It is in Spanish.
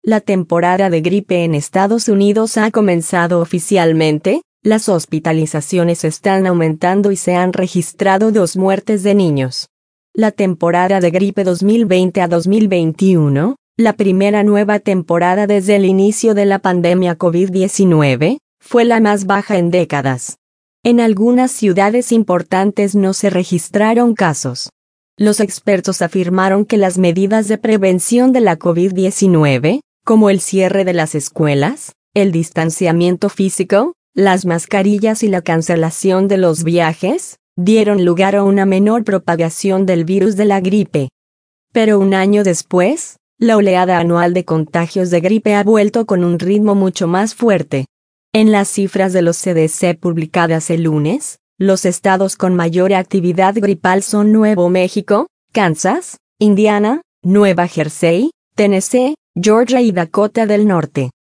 La temporada de gripe en Estados Unidos ha comenzado oficialmente, las hospitalizaciones están aumentando y se han registrado 2 muertes de niños. La temporada de gripe 2020 a 2021, la primera nueva temporada desde el inicio de la pandemia COVID-19, fue la más baja en décadas. En algunas ciudades importantes no se registraron casos. Los expertos afirmaron que las medidas de prevención de la COVID-19, como el cierre de las escuelas, el distanciamiento físico, las mascarillas y la cancelación de los viajes, dieron lugar a una menor propagación del virus de la gripe. Pero un año después, la oleada anual de contagios de gripe ha vuelto con un ritmo mucho más fuerte. En las cifras de los CDC publicadas el lunes, los estados con mayor actividad gripal son Nuevo México, Kansas, Indiana, Nueva Jersey, Tennessee, Georgia y Dakota del Norte.